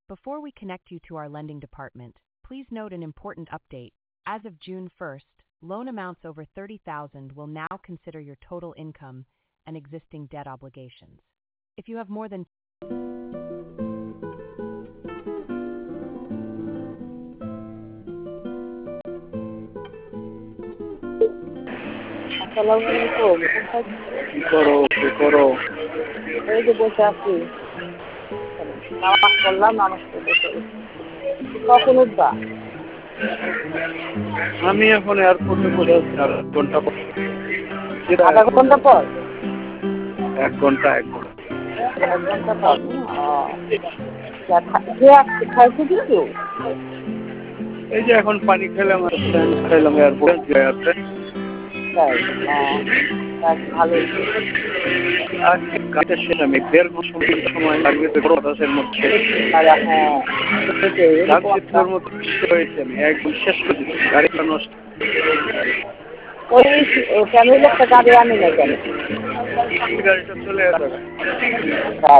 Before we connect you to our lending department, please note an important update. As of June 1st, loan amounts over $30,000 will now consider your total income and existing debt obligations. If you have more than আসসালামু আলাইকুম। কি করো? এই যে বসে আছি। নামাজ পড়লাম, নামাজ পড়ে বসে আছি। কখন উঠবা? আমি এখন এয়ারপোর্টে পড়ে আছি আর 1 ঘন্টা পর। আধা ঘন্টা পর? 1 ঘন্টা। 1 ঘন্টা পর। খাইছো কিছু? এই যে এখন পানি খেলাম আর স্ন্যাক্স খাইলাম এয়ারপোর্টে। ভালোই। আজকে কাজের শেষ আমি 1.5 ঘন্টা সময় লাগবে তো বাতাসের মধ্যে। গাছের মতো হয়েছে, আমি একদম শেষ করে দিচ্ছি, গাড়িটা নষ্ট। ওই ফ্যামিলির একটা গাড়ি আনি না কেন? গাড়িটা চলে যাবে।